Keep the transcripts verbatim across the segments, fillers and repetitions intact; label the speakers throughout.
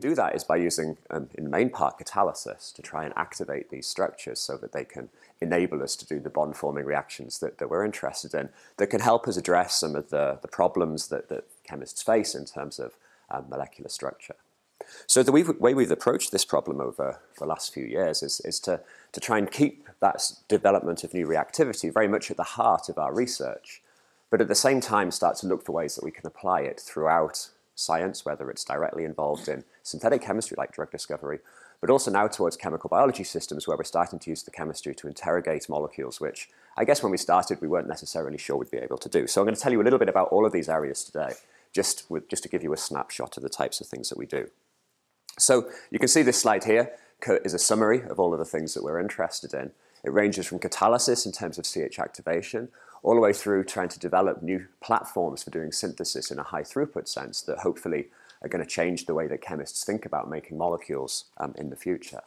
Speaker 1: do that is by using, um, in the main part, catalysis to try and activate these structures so that they can enable us to do the bond-forming reactions that, that we're interested in, that can help us address some of the, the problems that, that chemists face in terms of um, molecular structure. So the way we've approached this problem over the last few years is, is to, to try and keep that development of new reactivity very much at the heart of our research, but at the same time start to look for ways that we can apply it throughout science, whether it's directly involved in synthetic chemistry like drug discovery, but also now towards chemical biology systems where we're starting to use the chemistry to interrogate molecules, which I guess when we started we weren't necessarily sure we'd be able to do. So I'm going to tell you a little bit about all of these areas today, just, with, just to give you a snapshot of the types of things that we do. So you can see this slide here is a summary of all of the things that we're interested in. It ranges from catalysis in terms of C H activation, all the way through trying to develop new platforms for doing synthesis in a high throughput sense that hopefully are going to change the way that chemists think about making molecules um, in the future.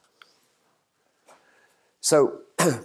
Speaker 1: So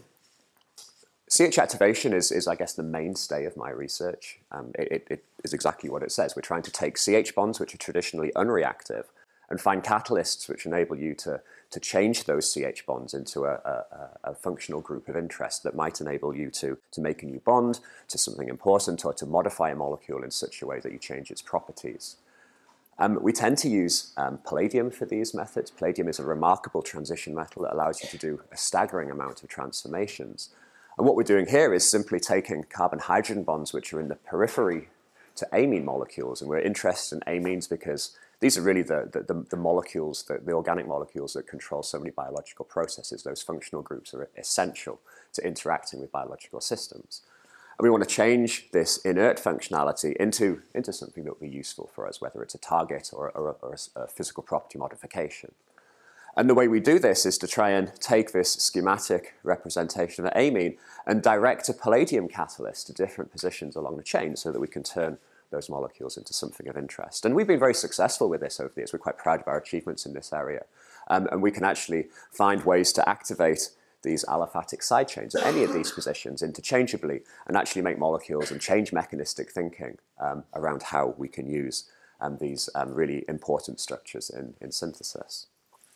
Speaker 1: C H activation is, is, I guess, the mainstay of my research. Um, it, it, it is exactly what it says. We're trying to take C H bonds, which are traditionally unreactive, and find catalysts which enable you to, to change those C H bonds into a, a, a functional group of interest that might enable you to, to make a new bond to something important or to modify a molecule in such a way that you change its properties. Um, we tend to use um, palladium for these methods. Palladium is a remarkable transition metal that allows you to do a staggering amount of transformations. And what we're doing here is simply taking carbon-hydrogen bonds which are in the periphery to amine molecules, and we're interested in amines because these are really the, the, the, the molecules, the, the organic molecules that control so many biological processes. Those functional groups are essential to interacting with biological systems. And we want to change this inert functionality into, into something that will be useful for us, whether it's a target or, or, or a, a physical property modification. And the way we do this is to try and take this schematic representation of an amine and direct a palladium catalyst to different positions along the chain so that we can turn those molecules into something of interest. And we've been very successful with this over the years. We're quite proud of our achievements in this area. Um, and we can actually find ways to activate these aliphatic side chains at any of these positions interchangeably and actually make molecules and change mechanistic thinking um, around how we can use um, these um, really important structures in, in synthesis.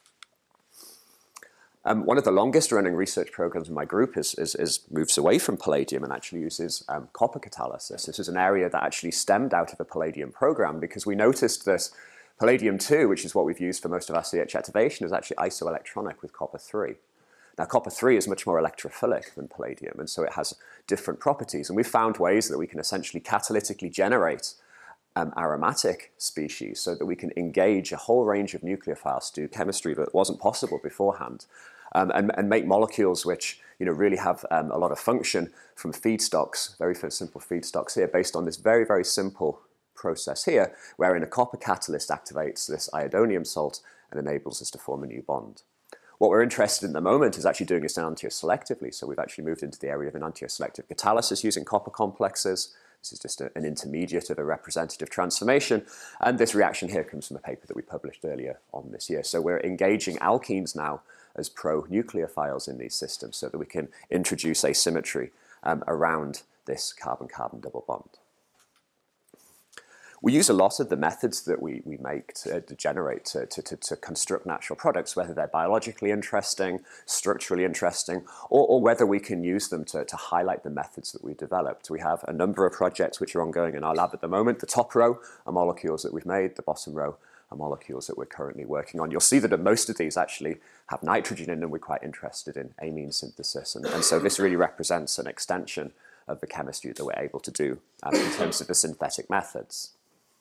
Speaker 1: Um, one of the longest running research programs in my group is, is, is moves away from palladium and actually uses um, copper catalysis. This is an area that actually stemmed out of a palladium program because we noticed that palladium two, which is what we've used for most of our C H activation, is actually isoelectronic with copper three. Now, copper three is much more electrophilic than palladium, and so it has different properties. And we've found ways that we can essentially catalytically generate Um, aromatic species so that we can engage a whole range of nucleophiles to do chemistry that wasn't possible beforehand um, and, and make molecules which you know, really have um, a lot of function from feedstocks, very simple feedstocks here, based on this very, very simple process here, wherein a copper catalyst activates this iodonium salt and enables us to form a new bond. What we're interested in at the moment is actually doing this enantioselectively, so we've actually moved into the area of enantioselective catalysis using copper complexes. This is just a, an intermediate of a representative transformation. And this reaction here comes from a paper that we published earlier on this year. So we're engaging alkenes now as pro-nucleophiles in these systems so that we can introduce asymmetry um, around this carbon-carbon double bond. We use a lot of the methods that we, we make to, to generate, to, to, to construct natural products, whether they're biologically interesting, structurally interesting, or, or whether we can use them to, to highlight the methods that we've developed. We have a number of projects which are ongoing in our lab at the moment. The top row are molecules that we've made. The bottom row are molecules that we're currently working on. You'll see that most of these actually have nitrogen in them. We're quite interested in amine synthesis. And, and so this really represents an extension of the chemistry that we're able to do um, in terms of the synthetic methods.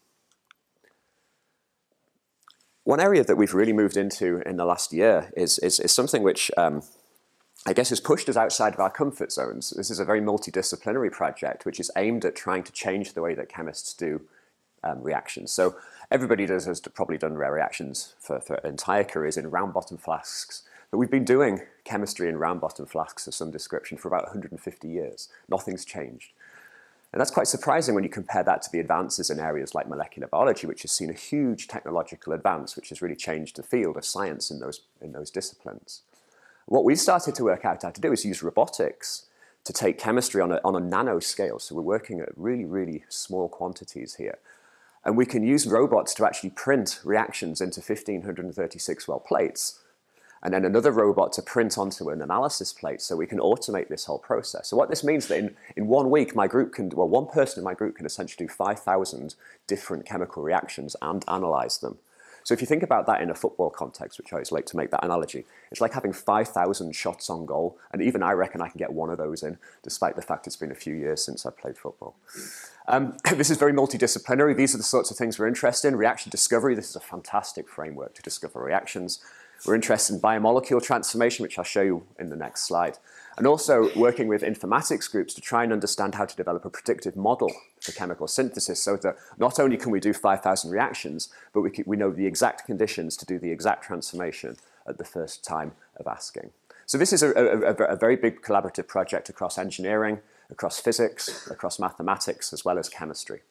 Speaker 1: One area that we've really moved into in the last year is, is, is something which um, I guess has pushed us outside of our comfort zones. This is a very multidisciplinary project which is aimed at trying to change the way that chemists do um, reactions. So everybody does, has probably done rare reactions for, for entire careers in round bottom flasks, but we've been doing chemistry in round bottom flasks of some description for about one hundred fifty years. Nothing's changed. And that's quite surprising when you compare that to the advances in areas like molecular biology, which has seen a huge technological advance, which has really changed the field of science in those, in those disciplines. What we've started to work out how to do is use robotics to take chemistry on a, on a nano scale. So we're working at really, really small quantities here. And we can use robots to actually print reactions into fifteen thirty-six well plates, and then another robot to print onto an analysis plate, so we can automate this whole process. So what this means that in, in one week, my group can, well, one person in my group can essentially do five thousand different chemical reactions and analyze them. So if you think about that in a football context, which I always like to make that analogy, it's like having five thousand shots on goal, and even I reckon I can get one of those in, despite the fact it's been a few years since I played football. Um, this is very multidisciplinary. These are the sorts of things we're interested in. Reaction discovery, this is a fantastic framework to discover reactions. We're interested in biomolecule transformation, which I'll show you in the next slide, and also working with informatics groups to try and understand how to develop a predictive model for chemical synthesis, so that not only can we do five thousand reactions, but we, can, we know the exact conditions to do the exact transformation at the first time of asking. So this is a, a, a very big collaborative project across engineering, across physics, across mathematics, as well as chemistry.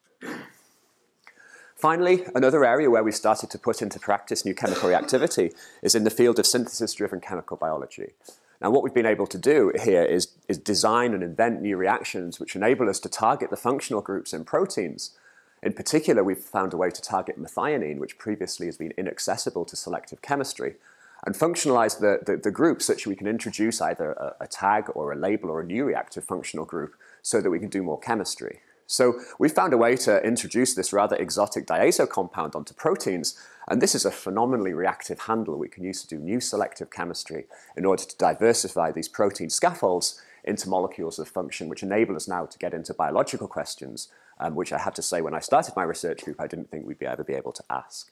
Speaker 1: Finally, another area where we started to put into practice new chemical reactivity is in the field of synthesis-driven chemical biology. Now, what we've been able to do here is, is design and invent new reactions which enable us to target the functional groups in proteins. In particular, we've found a way to target methionine, which previously has been inaccessible to selective chemistry, and functionalize the, the, the group such that we can introduce either a, a tag or a label or a new reactive functional group so that we can do more chemistry. So we found a way to introduce this rather exotic diazo compound onto proteins, and this is a phenomenally reactive handle we can use to do new selective chemistry in order to diversify these protein scaffolds into molecules of function, which enable us now to get into biological questions, um, which I have to say when I started my research group, I didn't think we'd be ever be able to ask.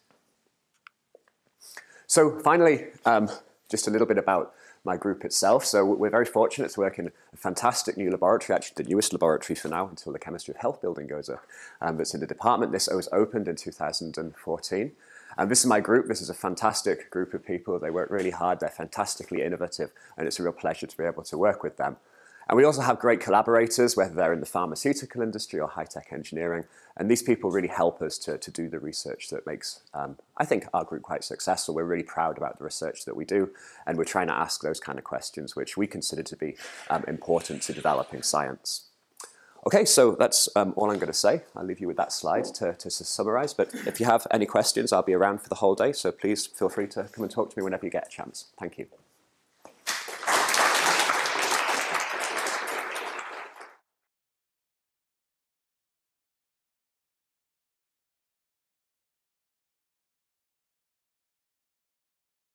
Speaker 1: So finally, um, just a little bit about my group itself. So we're very fortunate to work in a fantastic new laboratory, actually the newest laboratory for now until the Chemistry of Health building goes up. Um, that's in the department. This was opened in two thousand fourteen. And this is my group. This is a fantastic group of people. They work really hard. They're fantastically innovative, and it's a real pleasure to be able to work with them. And we also have great collaborators, whether they're in the pharmaceutical industry or high-tech engineering. And these people really help us to, to do the research that makes, um, I think, our group quite successful. We're really proud about the research that we do, and we're trying to ask those kind of questions which we consider to be um, important to developing science. Okay, so that's um, all I'm going to say. I'll leave you with that slide to, to, to summarize. But if you have any questions, I'll be around for the whole day, so please feel free to come and talk to me whenever you get a chance. Thank you.